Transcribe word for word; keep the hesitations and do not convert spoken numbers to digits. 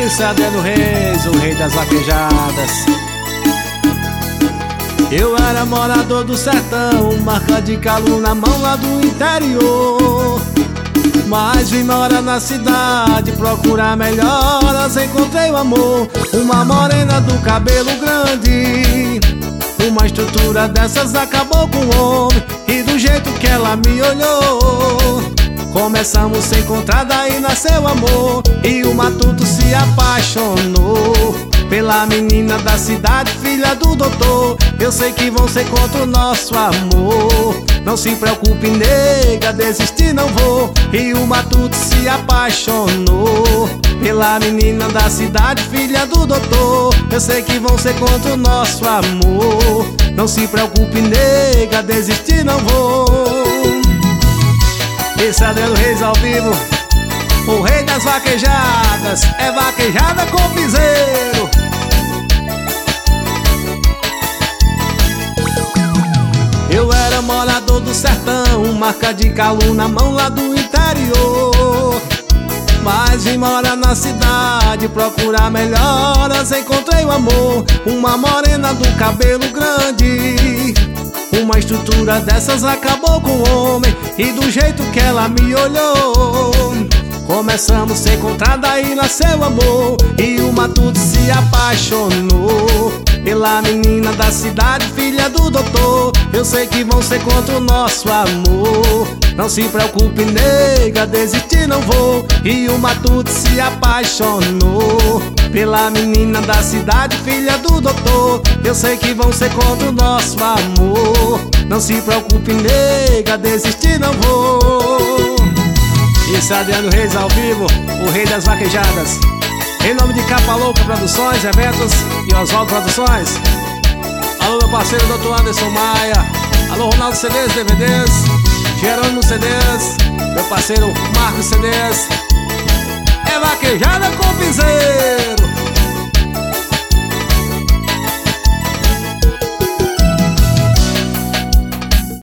Isso é Adriano Reis, o rei das vaquejadas. Eu era morador do sertão, marca de calo na mão lá do interior. Mas vim morar na cidade, procurar melhoras, encontrei o amor. Uma morena do cabelo grande, uma estrutura dessas acabou com o homem. E do jeito que ela me olhou, começamos a se encontrar, daí nasceu amor. E o matuto se apaixonou pela menina da cidade, filha do doutor. Eu sei que vão ser contra o nosso amor. Não se preocupe, nega, desistir não vou. E o matuto se apaixonou pela menina da cidade, filha do doutor. Eu sei que vão ser contra o nosso amor. Não se preocupe, nega, desistir não vou. Esse é Adriano Reis ao vivo, o rei das vaquejadas. É vaquejada com piseiro. Eu era morador do sertão, marca de calo na mão lá do interior. Mas vim morar na cidade, procurar melhoras, encontrei o amor. Uma morena do cabelo grande, uma estrutura dessas acabou com o homem. E do jeito que ela me olhou, começamos a se encontrar, daí nasceu amor. E o matuto se apaixonou pela menina da cidade, filha do doutor. Eu sei que vão ser contra o nosso amor. Não se preocupe, nega, desistir não vou. E o matuto se apaixonou pela menina da cidade, filha do doutor. Eu sei que vão ser contra o nosso amor. Não se preocupe, nega, desistir não vou. Isso é Adriano Reis ao vivo, o rei das vaquejadas. Em nome de Capa Louca Produções, Eventos e Oswaldo Produções. Alô, meu parceiro doutor Anderson Maia. Alô, Ronaldo C Ds, D V Ds. Jerônimo C Ds. Meu parceiro Marcos C Ds. É vaquejada com piseiro.